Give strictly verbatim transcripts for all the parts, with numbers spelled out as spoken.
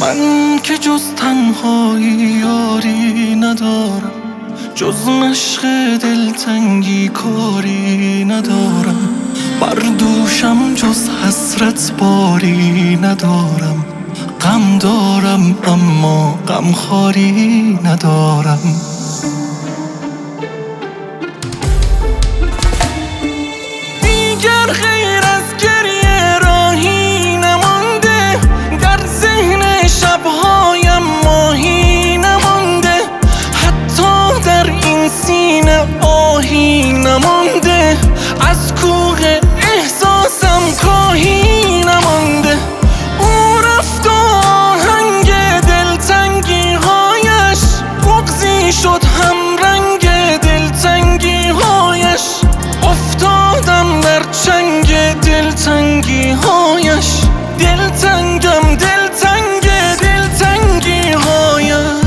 من که جز تنهایی یاری ندارم، جز مشق دلتنگی کاری ندارم. بر دوشم جز حسرت باری ندارم. غم دارم اما غم خواری ندارم. دیگر غیر از گریه راهی نمانده، در ذهن شبهایم ماهی نمانده، حتی در این سینه آهی نمانده، از کوه احساسم کاهی نمانده. او رفت و آهنگ دلتنگی هایش بغضی شد همرنگ دلتنگی هایش. افتادم در چنگ دلتنگی هایش، دلتنگم دلتنگ دلتنگی هایش.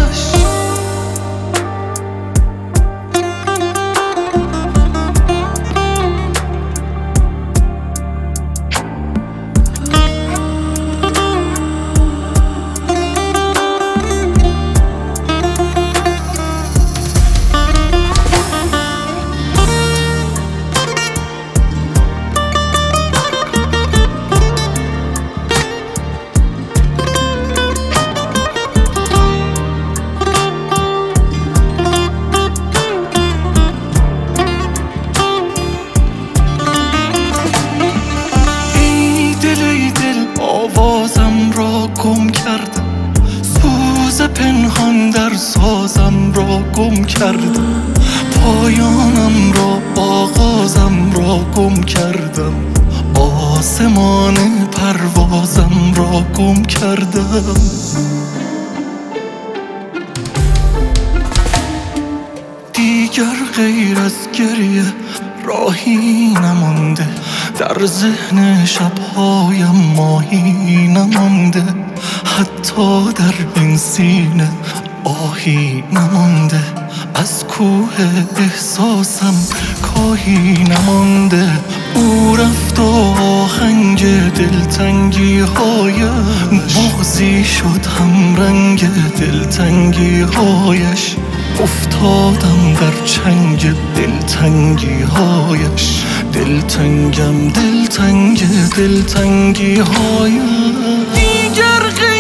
آوازم را گم کردم، سوز پنهان در سازم را گم کردم، پایانم را آغازم را گم کردم، آسمان پروازم را گم کردم. دیگر غیر از گریه راهی نمانده، در ذهن شبهایم ماهی نمانده، حتی در این سینه آهی نمانده، از کوه احساسم کاهی نمانده. او رفت و آهنگ دلتنگی هایم بغضی شد همرنگ دلتنگی هایش. افتادم در چنگ دلتنگی هایش، دلتنگم دلتنگ دلتنگی هایش. دیگر